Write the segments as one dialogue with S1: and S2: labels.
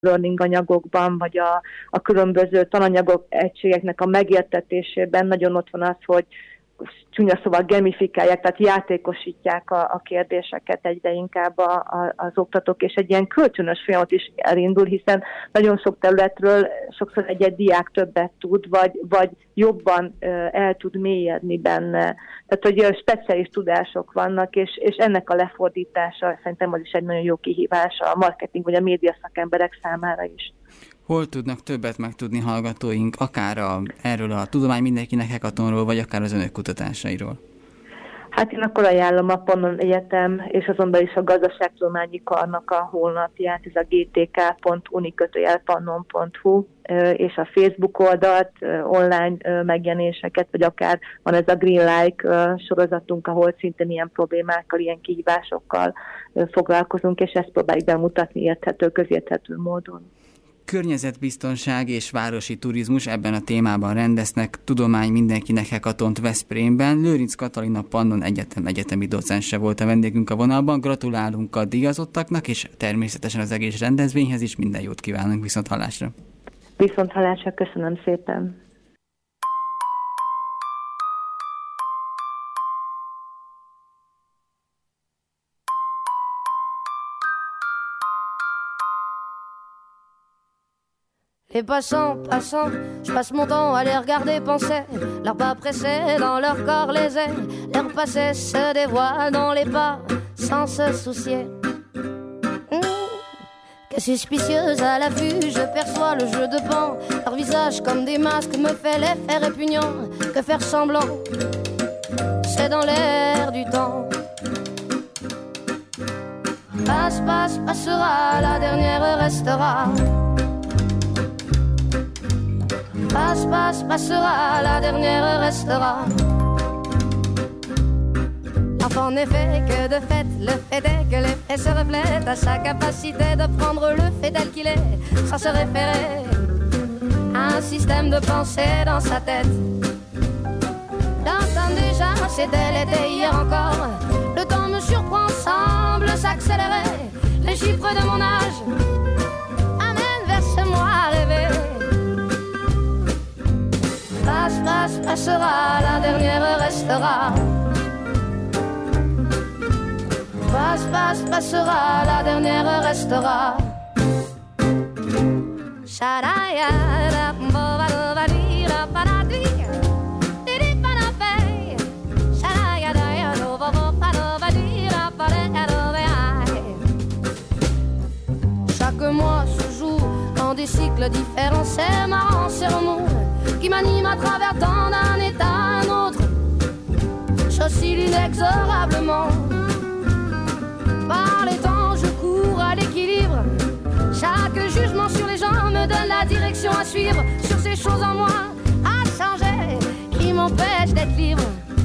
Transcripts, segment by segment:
S1: learning anyagokban, vagy a különböző tananyagok egységeknek a megértetésében nagyon ott van az, hogy csúnya szóval gamifikálják, tehát játékosítják a kérdéseket egyre inkább az oktatók, és egy ilyen kölcsönös folyamat is elindul, hiszen nagyon sok területről sokszor egy diák többet tud, vagy jobban el tud mélyedni benne. Tehát, hogy speciális tudások vannak, és ennek a lefordítása szerintem az is egy nagyon jó kihívás a marketing vagy a média szakemberek számára is.
S2: Hol tudnak többet megtudni hallgatóink, akár erről a Tudomány Mindenkinek hackathonról, vagy akár az önök kutatásairól? Hát
S1: én akkor ajánlom a Pannon Egyetem, és azon belül is a Gazdaságtudományi Karnak a honlapját, ez a gtk.uni/pannon.hu, és a Facebook oldalt, online megjelenéseket, vagy akár van ez a Green Like sorozatunk, ahol szintén ilyen problémákkal, ilyen kihívásokkal foglalkozunk, és ezt próbáljuk bemutatni érthető, közérthető módon.
S2: Környezetbiztonság és városi turizmus, ebben a témában rendeznek Tudomány Mindenkinek hackathont Veszprémben. Lőrinc Katalina Pannon Egyetem egyetemi docense volt a vendégünk a vonalban. Gratulálunk a díjazottaknak, és természetesen az egész rendezvényhez is minden jót kívánunk. Viszonthallásra!
S1: Viszonthallásra, köszönöm szépen!
S3: Les passants, je passe mon temps à les regarder penser. Leurs pas pressés dans leur corps les ailes. Leur passé se dévoile dans les pas sans se soucier. Que suspicieuse à l'affût, je perçois le jeu de pan. Leur visage comme des masques me fait l'effet répugnant. Que faire semblant, c'est dans l'air du temps. Passe, passera, la dernière restera. Passe, passera, la dernière restera. Enfin, n'est fait que de fait, le fait est que l'effet se reflète à sa capacité de prendre le fait tel qu'il est, sans se référer à un système de pensée dans sa tête. L'entendre déjà, c'était l'été hier encore. Le temps me surprend, semble s'accélérer. Les chiffres de mon âge amènent vers ce moi rêvé. Passe, passera, la dernière restera. Passe, passera, la dernière restera. Chaque mois se joue dans des cycles différents. C'est marrant, c'est remous qui m'anime à travers tant d'un état à un autre. J'oscille inexorablement. Par les temps, je cours à l'équilibre. Chaque jugement sur les gens me donne la direction à suivre. Sur ces choses en moi à changer qui m'empêchent d'être libre.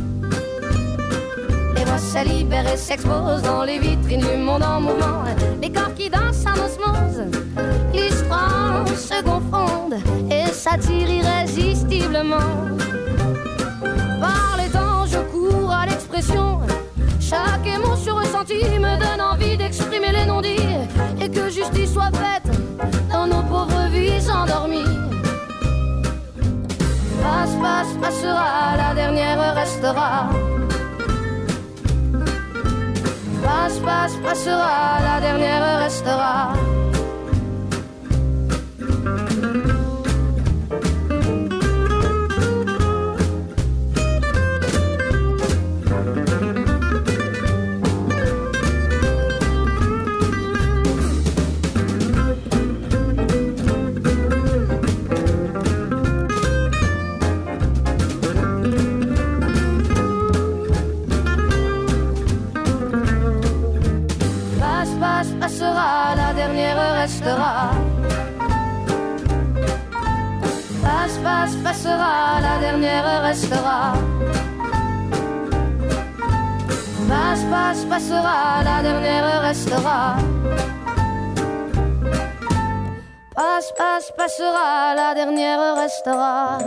S3: Les voix se libèrent et s'exposent dans les vitrines du monde en mouvement. Les corps qui dansent en osmose, l'histoire se confondent et s'attirent irrésistiblement. Par les temps, je cours à l'expression. Chaque émotion ressentie me donne envie d'exprimer les non-dits et que justice soit faite dans nos pauvres vies endormies. Passe, passera, la dernière restera. Passe, passera, la dernière restera. Passera, la dernière restera. Passe, passera, la dernière restera. Passe, passera, la dernière restera. Passe, passera, la dernière restera.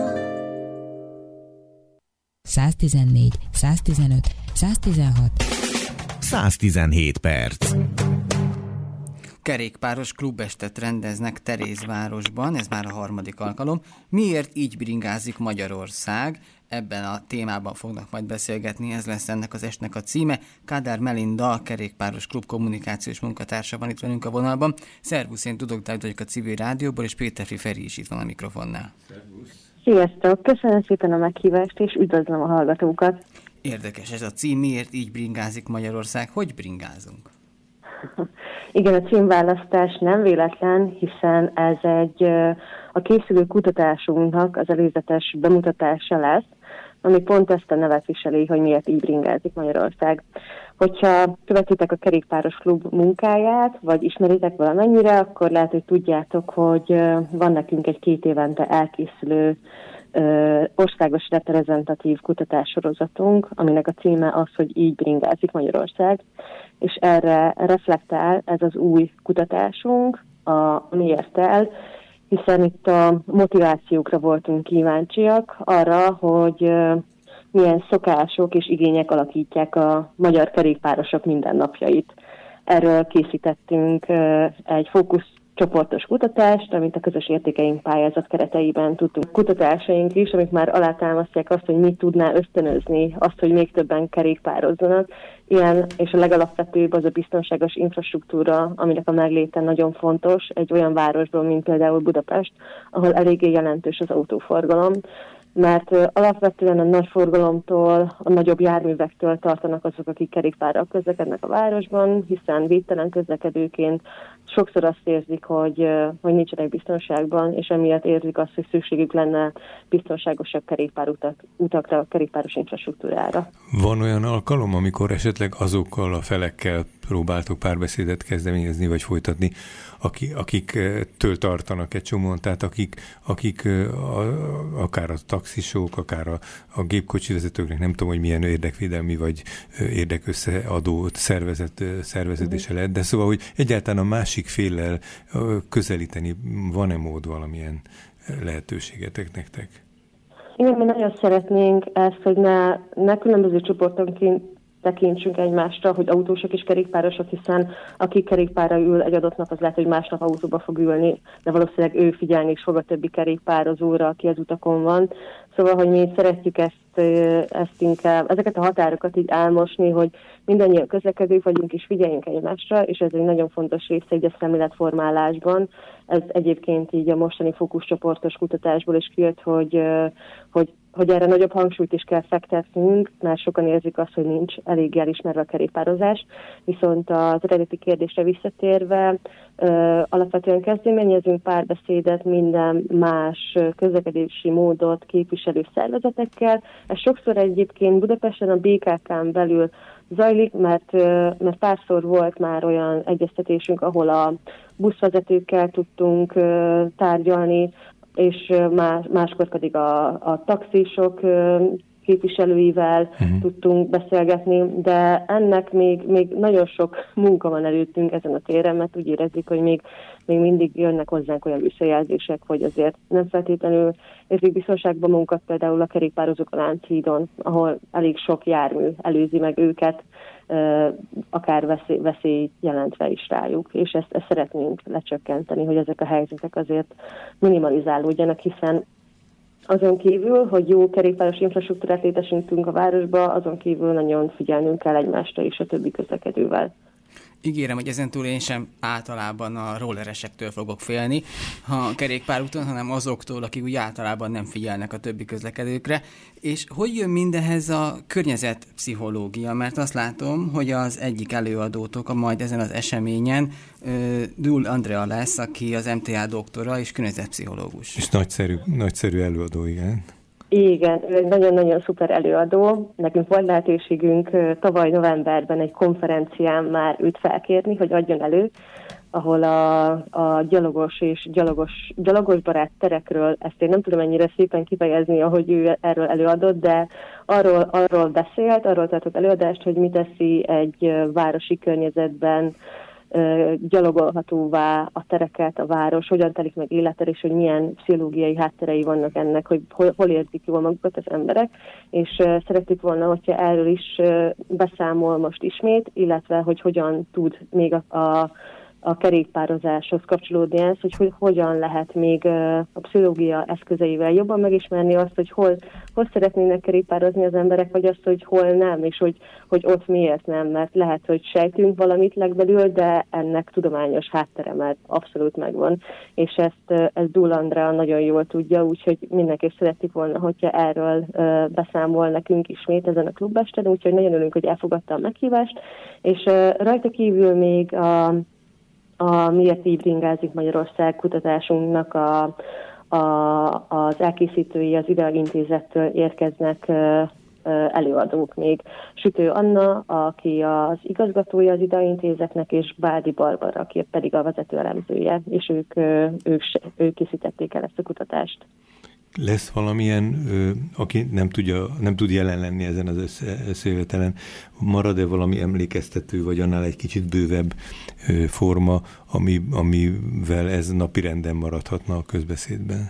S4: 114, 115, 116.
S5: 117 perc.
S2: kerékpáros klubestet rendeznek Terézvárosban, ez már a 3. alkalom. Miért így bringázik Magyarország? Ebben a témában fognak majd beszélgetni, ez lesz ennek az estnek a címe. Kádár Melinda, a kerékpáros klub kommunikációs munkatársa van itt velünk a vonalban. Szervusz, én Tudok Dávid vagyok a Civil Rádióból, és Péterfi Feri is itt van a mikrofonnál.
S4: Szervusz. Sziasztok, köszönöm szépen a meghívást, és üdvözlöm a hallgatókat.
S2: Érdekes ez a cím, miért így bringázik Magyarország? Hogy bringázunk?
S4: Igen, a címválasztás nem véletlen, hiszen ez a készülő kutatásunknak az előzetes bemutatása lesz, ami pont ezt a nevet viseli, hogy miért így bringázik Magyarország. Hogyha követitek a kerékpáros klub munkáját, vagy ismeritek valamennyire, akkor lehet, hogy tudjátok, hogy van nekünk egy 2 évente elkészülő országos reprezentatív kutatássorozatunk, aminek a címe az, hogy így bringázik Magyarország, és erre reflektál ez az új kutatásunk, a miért el, hiszen itt a motivációkra voltunk kíváncsiak, arra, hogy milyen szokások és igények alakítják a magyar kerékpárosok mindennapjait. Erről készítettünk egy fókuszcsoportos kutatást, amit a közös értékeink pályázat kereteiben tudtunk. Kutatásaink is, amik már alátámasztják azt, hogy mit tudná ösztönözni azt, hogy még többen kerékpározzanak. Ilyen, és a legalapvetőbb az a biztonságos infrastruktúra, aminek a megléte nagyon fontos egy olyan városban, mint például Budapest, ahol eléggé jelentős az autóforgalom, mert alapvetően a nagy forgalomtól, a nagyobb járművektől tartanak azok, akik kerékpárral közlekednek a városban, hiszen védtelen közlekedőként sokszor azt érzik, hogy nincsenek biztonságban, és emiatt érzik azt, hogy szükségük lenne biztonságosabb kerékpárutakra, kerékpáros infrastruktúrára.
S5: Van olyan alkalom, amikor esetleg azokkal a felekkel próbáltok párbeszédet kezdeményezni, vagy folytatni, akiktől tartanak egy csomóan, tehát akik akár a taxisok, akár a gépkocsi vezetőknek, nem tudom, hogy milyen érdekvédelmi vagy érdekösszeadó szerveződése lehet, de szóval, hogy egyáltalán a másik féllel közelíteni, van-e mód valamilyen lehetőségetek nektek?
S4: Igen, mi nagyon szeretnénk ezt, hogy ne különböző csoportonként tekintsünk egymásra, hogy autósok és kerékpárosok, hiszen aki kerékpárra ül egy adott nap, az lehet, hogy másnap autóba fog ülni, de valószínűleg ő figyelni is fog a többi kerékpározóra, aki az utakon van. Szóval, hogy mi szeretjük ezt inkább, ezeket a határokat így elmosni, hogy mindannyian közlekedők vagyunk és figyeljünk egymásra, és ez egy nagyon fontos része egy a szemléletformálásban. Ez egyébként így a mostani fókuszcsoportos kutatásból is kijött, hogy erre nagyobb hangsúlyt is kell fektetnünk, mert sokan érzik azt, hogy nincs elég elismerve a kerékpározás. Viszont az eredeti kérdésre visszatérve, alapvetően kezdeményezünk párbeszédet minden más közlekedési módot képviselő szervezetekkel. Ez sokszor egyébként Budapesten a BKK-n belül zajlik, mert párszor volt már olyan egyeztetésünk, ahol a buszvezetőkkel tudtunk tárgyalni, és máskor pedig a taxisok képviselőivel tudtunk beszélgetni, de ennek még nagyon sok munka van előttünk ezen a téren, mert úgy érezzük, hogy még mindig jönnek hozzánk olyan visszajelzések, hogy azért nem feltétlenül érzik biztonságban magunkat, például a kerékpározók a Lánchídon, ahol elég sok jármű előzi meg őket, akár veszély jelentve is rájuk, és ezt szeretnénk lecsökkenteni, hogy ezek a helyzetek azért minimalizálódjanak, hiszen azon kívül, hogy jó kerékpáros infrastruktúrát létesítünk a városba, azon kívül nagyon figyelnünk kell egymásra és a többi közlekedővel.
S2: Ígérem, hogy ezentúl én sem általában a rolleresektől fogok félni, ha kerékpárúton, hanem azoktól, akik úgy általában nem figyelnek a többi közlekedőkre. És hogy jön mindehez a környezetpszichológia? Mert azt látom, hogy az egyik előadótok majd ezen az eseményen Dúl Andrea lesz, aki az MTA doktora és környezetpszichológus. És
S5: nagyszerű előadó, igen.
S4: Igen, ő egy nagyon-nagyon szuper előadó. Nekünk volt lehetőségünk tavaly novemberben egy konferencián már őt felkérni, hogy adjon elő, ahol a gyalogos és gyalogosbarát terekről, ezt én nem tudom ennyire szépen kifejezni, ahogy ő erről előadott, de arról beszélt, arról tartott előadást, hogy mit teszi egy városi környezetben gyalogolhatóvá a tereket, a város, hogyan telik meg élettel, és hogy milyen pszichológiai hátterei vannak ennek, hogy hol érzik jól magukat az emberek, és szerettük volna, hogyha erről is beszámol most ismét, illetve hogy hogyan tud még a a kerékpározáshoz kapcsolódni ez, hogy hogyan lehet még a pszichológia eszközeivel jobban megismerni azt, hogy hol szeretnének kerékpározni az emberek, vagy azt, hogy hol nem, és hogy ott miért nem, mert lehet, hogy sejtünk valamit legbelül, de ennek tudományos háttere már abszolút megvan, és ezt Dúl Andrea nagyon jól tudja, úgyhogy mindenképp szerettük volna, hogyha erről beszámol nekünk ismét ezen a klubesten, úgyhogy nagyon örülünk, hogy elfogadta a meghívást, és rajta kívül még a Miért így bringázik Magyarország kutatásunknak az elkészítői az Ideag Intézettől érkeznek előadók még. Sütő Anna, aki az igazgatója az Ideag Intézetnek, és Bádi Barbara, aki pedig a vezető elemzője, és ők készítették el ezt a kutatást.
S5: Lesz valamilyen, aki nem tud jelen lenni ezen az összejövetelen, marad-e valami emlékeztető, vagy annál egy kicsit bővebb forma, amivel ez napirenden maradhatna a közbeszédben?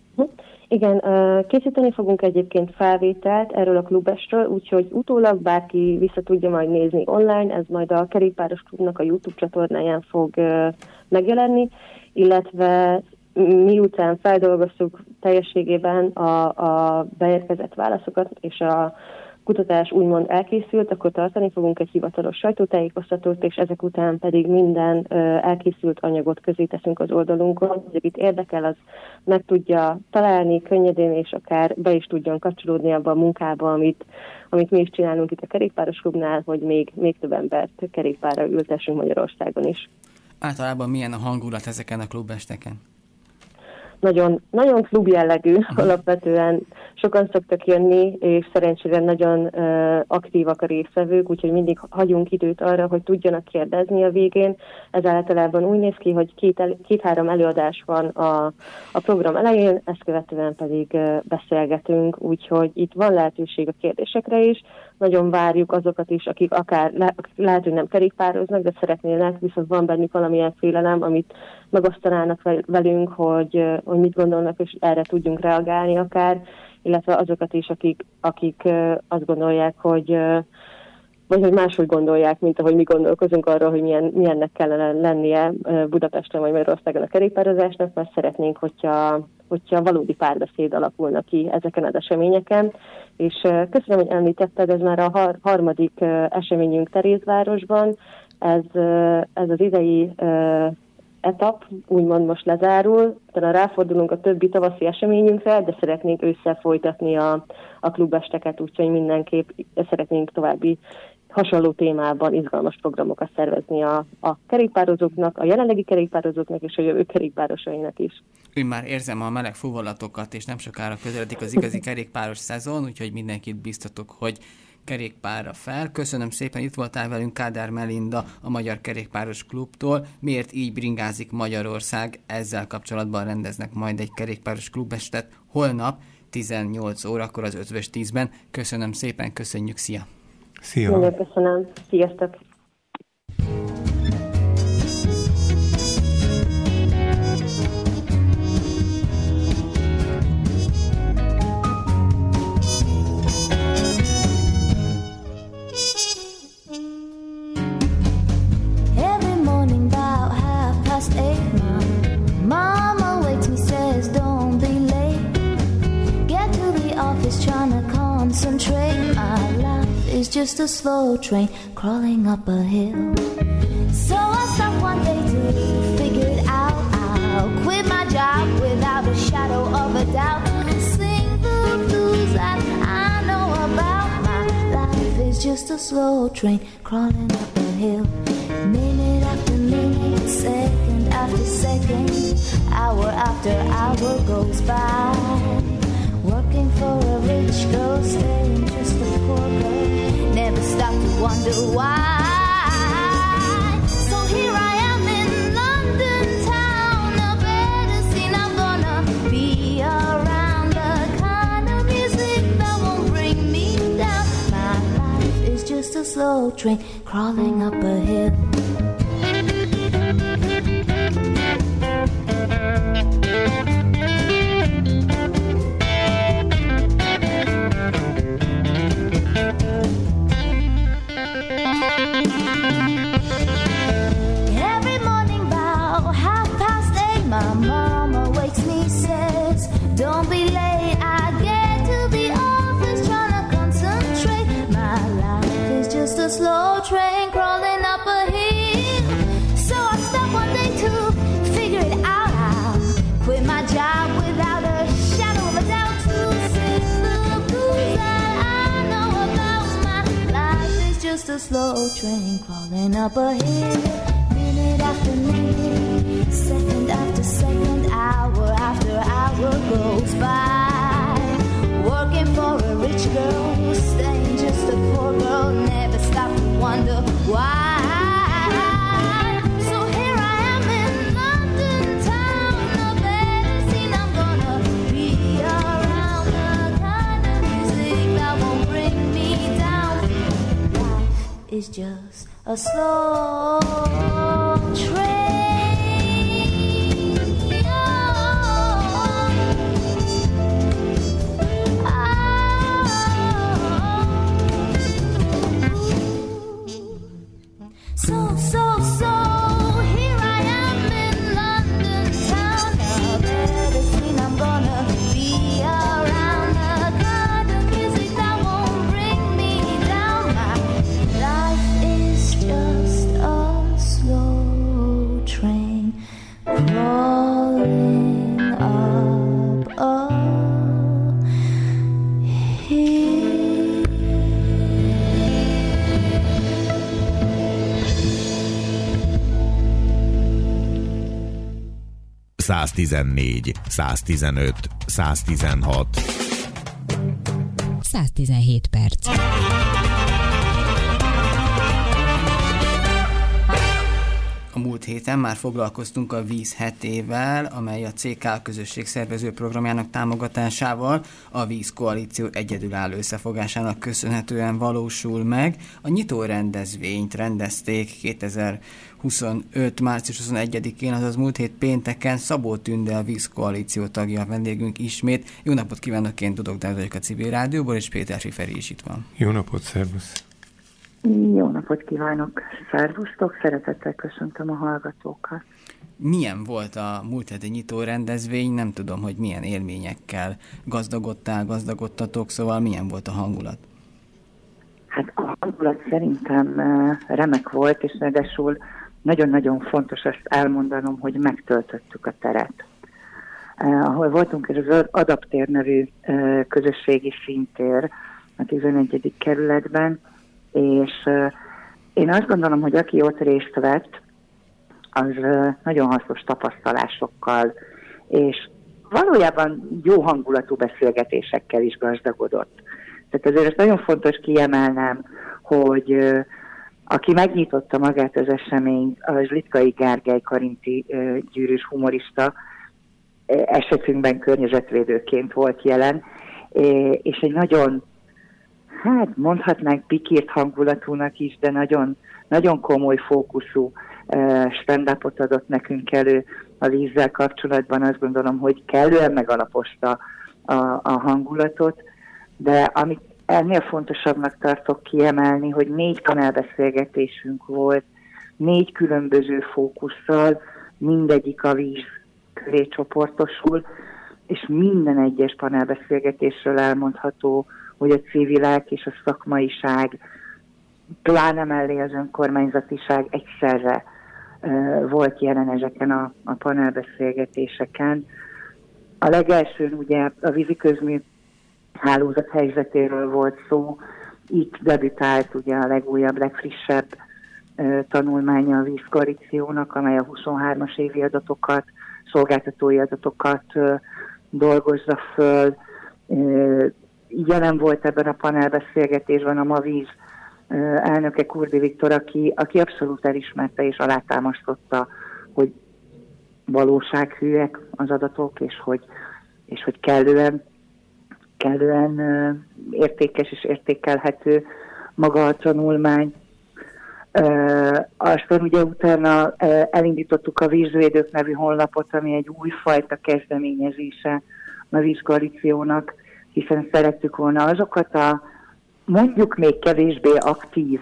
S4: Igen, készíteni fogunk egyébként felvételt erről a klubestről, úgyhogy utólag bárki vissza tudja majd nézni online, ez majd a Kerékpáros Klubnak a YouTube csatornáján fog megjelenni, illetve miután feldolgoztuk teljességében a beérkezett válaszokat, és a kutatás úgymond elkészült, akkor tartani fogunk egy hivatalos sajtótájékoztatót, és ezek után pedig minden elkészült anyagot közé teszünk az oldalunkon, hogy akit érdekel, az meg tudja találni könnyedén, és akár be is tudjon kapcsolódni abba a munkába, amit mi is csinálunk itt a Kerékpáros Klubnál, hogy még több embert kerékpárra ültessünk Magyarországon is.
S2: Általában milyen a hangulat ezeken a klubesteken?
S4: Nagyon, nagyon klub jellegű, alapvetően sokan szoktak jönni, és szerencsére nagyon aktívak a résztvevők, úgyhogy mindig hagyunk időt arra, hogy tudjanak kérdezni a végén. Ez általában úgy néz ki, hogy két-három előadás van a program elején, ezt követően pedig beszélgetünk, úgyhogy itt van lehetőség a kérdésekre is. Nagyon várjuk azokat is, akik akár lehet, hogy nem kerékpároznak, de szeretnének, viszont van bennük valamilyen félelem, amit megosztanának velünk, hogy mit gondolnak, és erre tudjunk reagálni akár, illetve azokat is, akik azt gondolják, vagy hogy máshogy gondolják, mint ahogy mi gondolkozunk arról, hogy milyennek kellene lennie Budapesten vagy Magyarországon a kerékpározásnak, mert szeretnénk, hogyha valódi párbeszéd alakulna ki ezeken az eseményeken. És köszönöm, hogy említetted, ez már a harmadik eseményünk Terézvárosban. Ez az idei etap úgymond most lezárul, utána ráfordulunk a többi tavaszi eseményünkre, de szeretnénk ősszel folytatni a klubesteket, úgyhogy mindenképp szeretnénk további hasonló témában izgalmas programokat szervezni a kerékpározóknak, a jelenlegi kerékpározóknak és a jövő kerékpárosainak is.
S2: Én már érzem a meleg fúvallatokat, és nem sokára közeledik az igazi kerékpáros szezon, úgyhogy mindenkit biztatok, hogy kerékpárra fel. Köszönöm szépen, itt voltál velünk Kádár Melinda a Magyar Kerékpáros Klubtól. Miért így bringázik Magyarország? Ezzel kapcsolatban rendeznek majd egy kerékpáros klubestet holnap 18 órakor az 5-10-ben. Köszönöm szépen, köszönjük, szia!
S5: Szia!
S4: Nagyon köszönöm, sziasztok!
S6: Just a slow train crawling up a hill. So I stopped one day to figure it out. I'll quit my job without a shadow of a doubt and sing the blues that I know about. My life is just a slow train crawling up a hill. Minute after minute, second after second, hour after hour goes by. Working for a rich girl, staying just a poor girl. Never stop to wonder why. So here I am in London town, a better scene I'm gonna be around. The kind of music that won't bring me down. My life is just a slow train crawling up a hill. Every morning takes me says, don't be late, I get to the office trying to concentrate. My life is just a slow train crawling up a hill. So I stopped one day to figure it out. I'll quit my job without a shadow of a doubt to sing the blues that I know about. My life is just a slow train crawling up a hill. Minute after minute, second after second, hour after hour goes by. Working for a rich girl, staying just a poor girl, never stop to wonder why. So here I am in London town, a better scene I'm gonna be around, the kind of music that won't bring me down. Life is just a slow train. So, here I am in London town, a better scene I'm gonna be around, the kind of music that won't bring me down. My life is just a slow train crawling up a hill.
S7: 114, 115, 116.
S8: 117 perc.
S2: A múlt héten már foglalkoztunk a Víz hetével, amely a CK közösség szervező programjának támogatásával a Víz Koalíció egyedülálló összefogásának köszönhetően valósul meg. A nyitó rendezvényt rendezték 2025. március 21-én, azaz múlt hét pénteken. Szabó Tünde, a Víz Koalíció tagja, a vendégünk ismét. Jó napot kívánok, én Dudok Dávid vagyok a Civil Rádióból, és Péter Fiferi is itt van.
S5: Jó napot, szervusz!
S9: Jó napot kívánok, szervusztok, szeretettel köszöntöm a hallgatókat.
S2: Milyen volt a múlt heti nyitó rendezvény? Nem tudom, hogy milyen élményekkel gazdagodtatok, szóval milyen volt a hangulat?
S9: Hát a hangulat szerintem remek volt, és ráadásul nagyon-nagyon fontos ezt elmondanom, hogy megtöltöttük a teret. Ahol voltunk, ez az Adaptér nevű közösségi színtér a 11. kerületben, és én azt gondolom, hogy aki ott részt vett, az nagyon hasznos tapasztalásokkal, és valójában jó hangulatú beszélgetésekkel is gazdagodott. Tehát azért ezt nagyon fontos kiemelnem, hogy aki megnyitotta magát az eseményt, az Litkai Gergely karinti gyűrűs humorista, esetünkben környezetvédőként volt jelen, és egy nagyon, hát mondhatnánk pikírt hangulatúnak is, de nagyon, nagyon komoly fókuszú stand-upot adott nekünk elő a vízzel kapcsolatban. Azt gondolom, hogy kellően megalapozta a hangulatot, de amit ennél fontosabbnak tartok kiemelni, hogy 4 panelbeszélgetésünk volt, 4 különböző fókusszal, mindegyik a víz köré csoportosul, és minden egyes panelbeszélgetésről elmondható, hogy a civilek és a szakmaiság, pláne mellé az önkormányzatiság egyszerre volt jelen ezeken a panelbeszélgetéseken. A legelsőn ugye a víziközmű hálózat helyzetéről volt szó, itt debütált ugye a legújabb, legfrissebb tanulmánya a Víz Koalíciónak, amely a 23-as évi adatokat, szolgáltatói adatokat dolgozza föl. Jelen volt ebben a panelbeszélgetésben a MAVíz elnöke, Kurdi Viktor, aki abszolút elismerte és alátámasztotta, hogy valósághűek az adatok, és hogy kellően értékes és értékelhető maga a tanulmány. Aztán ugye utána elindítottuk a Vízvédők nevű honlapot, ami egy újfajta kezdeményezése a Víz Koalíciónak, hiszen szerettük volna azokat a mondjuk még kevésbé aktív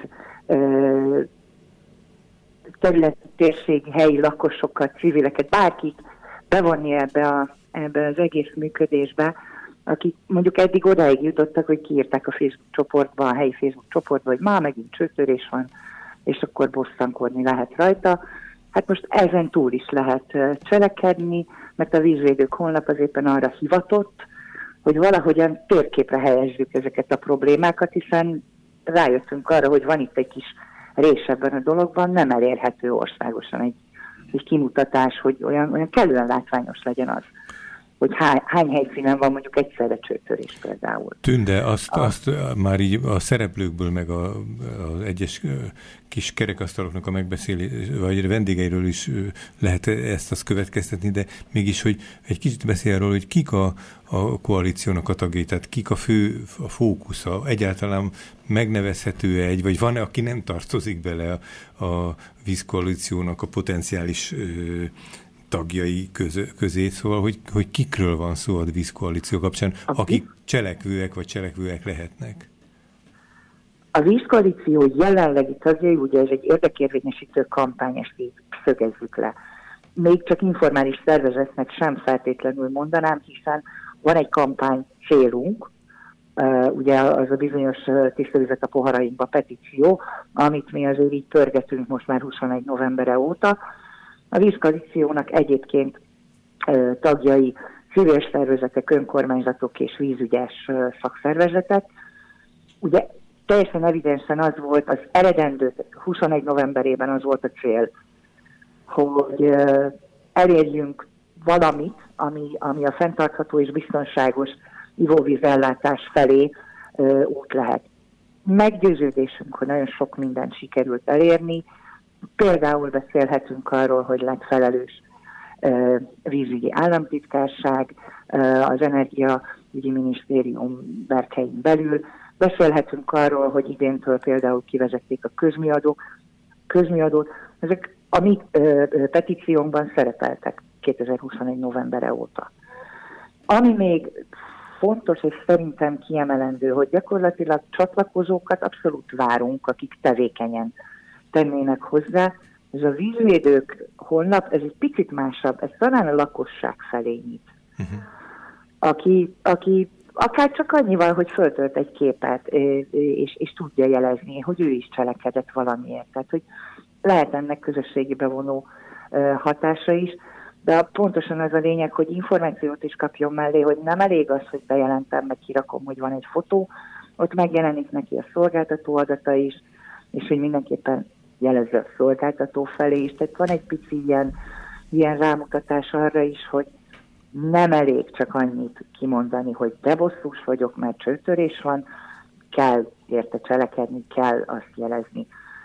S9: területi, térségi, helyi lakosokat, civileket, bevonni ebbe az egész működésbe, akik mondjuk eddig odáig jutottak, hogy kiírták a Facebook csoportba, a helyi Facebook csoportba, hogy már megint csőtörés van, és akkor bosszankodni lehet rajta. Hát most ezen túl is lehet cselekedni, mert a Vízvédők honlap az éppen arra hivatott, hogy valahogyan térképre helyezzük ezeket a problémákat, hiszen rájöttünk arra, hogy van itt egy kis rés ebben a dologban, nem elérhető országosan egy kimutatás, hogy olyan kellően látványos legyen az, hogy hány helyszínen van mondjuk egyszerre csőtörés például.
S5: Tünde, azt már így a szereplőkből, meg az egyes kis kerekasztaloknak a megbeszélés, vagy vendégeiről is lehet ezt következtetni, de mégis, hogy egy kicsit beszél arról, hogy kik a koalíciónak a tagjai, tehát kik a fókusza, egyáltalán megnevezhető vagy van-e, aki nem tartozik bele a vízkoalíciónak a potenciális tagjai közé, szóval, hogy kikről van szó a vízkoalíció kapcsán, akik cselekvőek vagy cselekvőek lehetnek?
S9: A vízkoalíció jelenlegi tagjai, ugye ez egy érdekérvényesítő kampány, ezt így szögezzük le. Még csak informális szervezetnek sem feltétlenül mondanám, hiszen van egy kampány célunk, ugye az a bizonyos Tiszta vizet a poharainkba petíció, amit mi azért így pörgetünk most már 21 novembere óta. A vízkoalíciónak egyébként tagjai civil szervezetek, önkormányzatok és vízügyes szakszervezetek. Ugye teljesen evidensen az volt az eredendő, 21 novemberében az volt a cél, hogy elérjünk valamit, ami a fenntartható és biztonságos ivóvízellátás felé út lehet. Meggyőződésünk, hogy nagyon sok mindent sikerült elérni. Például beszélhetünk arról, hogy lett felelős vízügyi államtitkárság, az Energiaügyi Minisztérium berkein belül. Beszélhetünk arról, hogy idéntől például kivezették a közműadót. Ezek a mi petíciónkban szerepeltek 2021 novembere óta. Ami még fontos és szerintem kiemelendő, hogy gyakorlatilag csatlakozókat abszolút várunk, akik tevékenyen tennének hozzá. Ez a Vízvédők honlap, ez egy picit másabb, ez talán a lakosság felé nyit. Aki akár csak annyival, hogy föltölt egy képet, és tudja jelezni, hogy ő is cselekedett valamiért. Tehát, hogy lehet ennek közösségi bevonó hatása is, de pontosan az a lényeg, hogy információt is kapjon mellé, hogy nem elég az, hogy bejelentem, meg kirakom, hogy van egy fotó, ott megjelenik neki a szolgáltató adata is, és hogy mindenképpen jelezze a szolgáltató felé is. Tehát van egy pici ilyen rámutatás arra is, hogy nem elég csak annyit kimondani, hogy de bosszús vagyok, mert csőtörés van, kell érte cselekedni, kell azt jelezni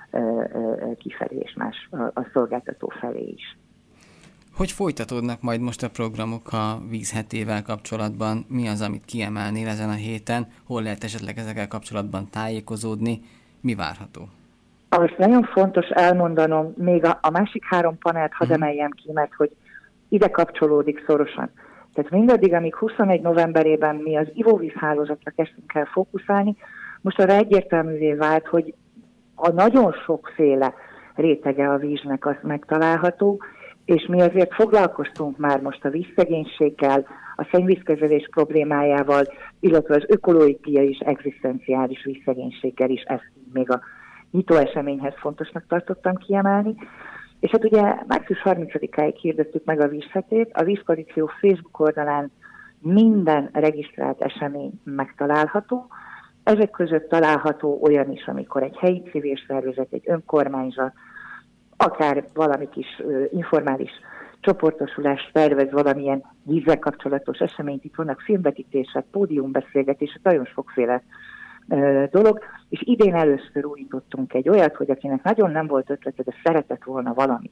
S9: kifelé és más a szolgáltató felé is.
S2: Hogy folytatódnak majd most a programok a vízhetével kapcsolatban? Mi az, amit kiemelnél ezen a héten? Hol lehet esetleg ezekkel kapcsolatban tájékozódni? Mi várható?
S9: Azt nagyon fontos elmondanom, még a másik 3 panelt hadd emeljem ki, mert hogy ide kapcsolódik szorosan. Tehát mindaddig, amíg 21 novemberében mi az ivóvízhálózatra kezdtünk el fókuszálni, most arra egyértelművé vált, hogy a nagyon sokféle rétege a víznek az megtalálható, és mi azért foglalkoztunk már most a vízszegénységgel, a szennyvízkezelés problémájával, illetve az ökológiai és egzisztenciális vízszegénységgel is, ezt még a nyitó eseményhez fontosnak tartottam kiemelni. És hát ugye március 30-áig hirdettük meg a vízhetét, a Vízkoalíció Facebook oldalán minden regisztrált esemény megtalálható. Ezek között található olyan is, amikor egy helyi civil szervezet, egy önkormányzat, akár valami kis informális csoportosulás tervez valamilyen vízzel kapcsolatos eseményt, itt vannak filmvetítések, pódiumbeszélgetések, nagyon sokféle dolog, és idén először újítottunk egy olyat, hogy akinek nagyon nem volt ötlete, de szeretett volna valamit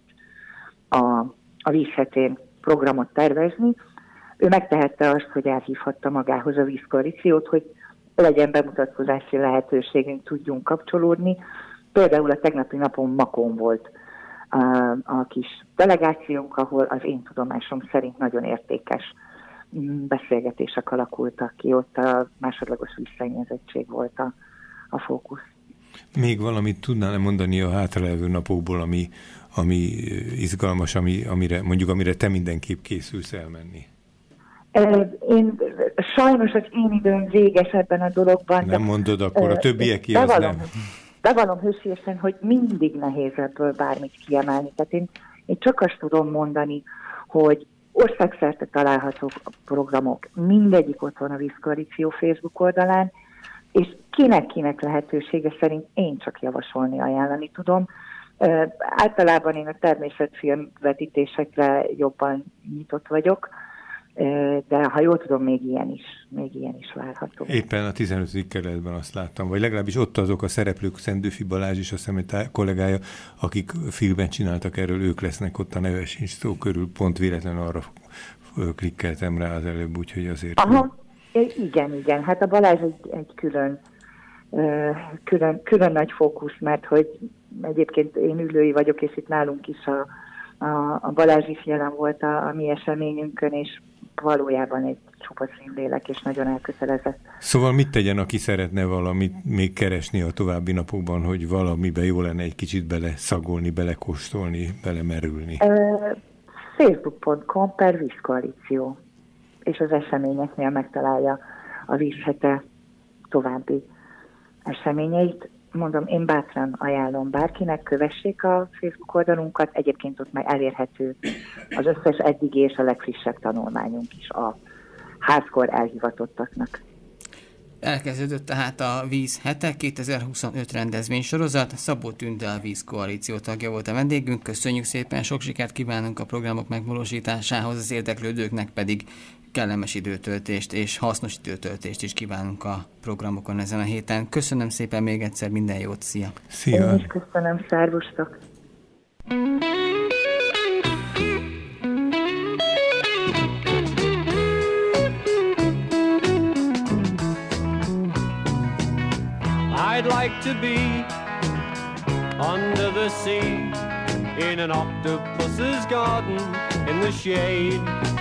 S9: a vízhetén programot tervezni, ő megtehette azt, hogy elhívhatta magához a Vízkoalíciót, hogy legyen bemutatkozási lehetőségünk, tudjunk kapcsolódni. Például a tegnapi napon Makón volt a kis delegációnk, ahol az én tudomásom szerint nagyon értékes beszélgetések alakultak ki, ott a másodlagos vízszennyezettség volt a fókusz.
S5: Még valamit tudnál mondani a hátralévő napokból, ami izgalmas, amire te mindenképp készülsz elmenni?
S9: Én sajnos az én időm véges ebben a dologban.
S5: Nem mondod, akkor a többieké az nem.
S9: Bevallom hősiesen, hogy mindig nehéz ebből bármit kiemelni. Tehát én csak azt tudom mondani, hogy országszerte találhatók a programok, mindegyik ott van a Vízkoalíció Facebook oldalán, és kinek lehetősége szerint én csak javasolni, ajánlani tudom. Általában én a természetfilm vetítésekre jobban nyitott vagyok, de ha jól tudom, még ilyen is várható.
S5: Éppen a 15. kerületben azt láttam, vagy legalábbis ott azok a szereplők, Szentőfi Balázs is, azt hiszem, hogy kollégája, akik filmben csináltak erről, ők lesznek ott a neve sincs szó körül, pont véletlenül arra klikkeltem rá az előbb, úgyhogy azért...
S9: Aha, igen, hát a Balázs egy külön nagy fókusz, mert hogy egyébként én ülői vagyok, és itt nálunk is a Balázs is jelen volt a mi eseményünkön, és valójában egy csupa színlélek, és nagyon elkötelezett.
S5: Szóval mit tegyen, aki szeretne valamit még keresni a további napokban, hogy valamiben jó lenne egy kicsit beleszagolni, belekóstolni, belemerülni?
S9: Facebook.com/vízkoalíció, és az eseményeknél megtalálja a Vízhete további eseményeit. Mondom, én bátran ajánlom bárkinek, kövessék a Facebook oldalunkat, egyébként ott már elérhető az összes eddigi és a legfrissebb tanulmányunk is a házkor elhivatottaknak.
S2: Elkezdődött tehát a Víz Hete 2025 rendezvénysorozat. Szabó Tünde, a Vízkoalíció tagja volt a vendégünk. Köszönjük szépen, sok sikert kívánunk a programok megvalósításához, az érdeklődőknek pedig kellemes időtöltést és hasznos időtöltést is kívánunk a programokon ezen a héten. Köszönöm szépen még egyszer, minden jót, szia!
S5: Szia!
S9: Én is köszönöm, szervusztok!
S8: I'd like to be under the sea in an octopus's garden in the shade.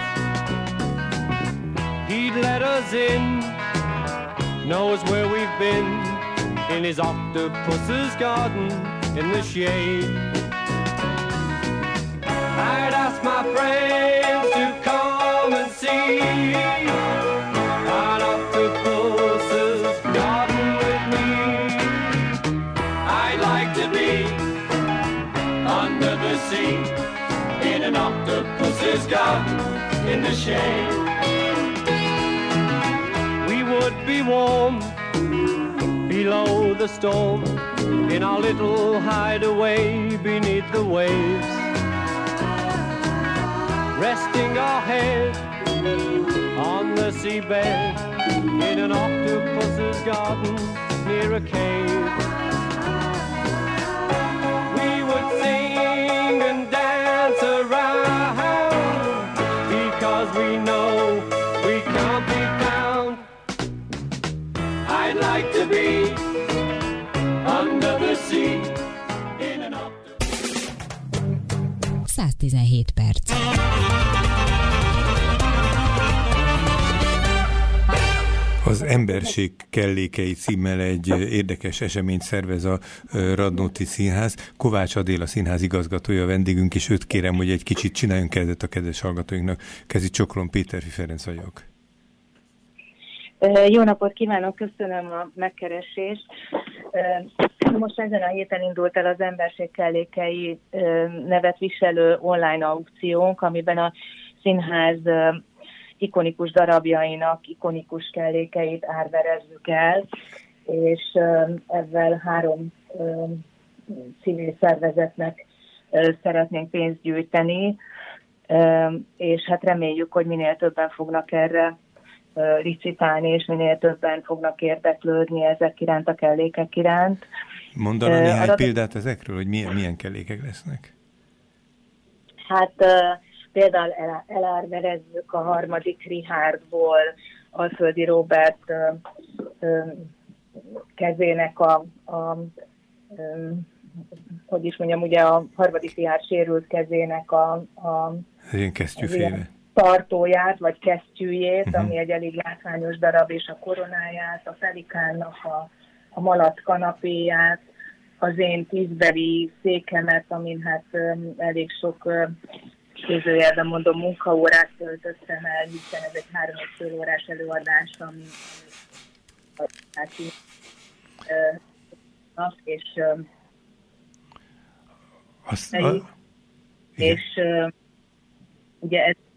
S8: He'd let us in, knows where we've been, in his octopus's garden in the shade. I'd ask my friends to come and see an octopus's garden with me. I'd like to be under the sea in an octopus's garden in the shade. Would be warm below the storm in our little hideaway beneath the waves, resting our head on the seabed in an octopus's garden near a cave. We would sing and dance around because we know we can't be found. I'd like to be under the sea in an octopus.
S10: 117 perc.
S5: Az Emberség kellékei címmel egy érdekes eseményt szervez a Radnóti Színház. Kovács Adél, a színház igazgatója, a vendégünk, és őt kérem, hogy egy kicsit csináljon kezdet a kedves hallgatóinknak. Kezi csoklom, Péterfi Ferenc vagyok.
S11: Jó napot kívánok, köszönöm a megkeresést. Most ezen a héten indult el az Emberség kellékei nevet viselő online aukciónk, amiben a színház ikonikus darabjainak ikonikus kellékeit árverezzük el, és ezzel 3 civil szervezetnek szeretnénk pénzt gyűjteni, és hát reméljük, hogy minél többen fognak erre licitálni, és minél többen fognak érdeklődni ezek iránt, a kellékek iránt.
S5: Mondana néhány példát ezekről, hogy milyen kellékek lesznek?
S11: Hát például elárverezzük a 3. Richardból Alföldi Róbert kezének hogy is mondjam, ugye a 3. Richard sérült kezének
S5: ilyen kesztyűféle
S11: tartóját, vagy kesztyűjét, ami egy elég látványos darab, és a koronáját, a Pelikánnak a malac kanapéját, az én tízbeli székemet, amin hát elég sok közőjelben mondom munkaórát töltöttem el, hiszen ez egy 3,5 órás előadás, ami és ugye ez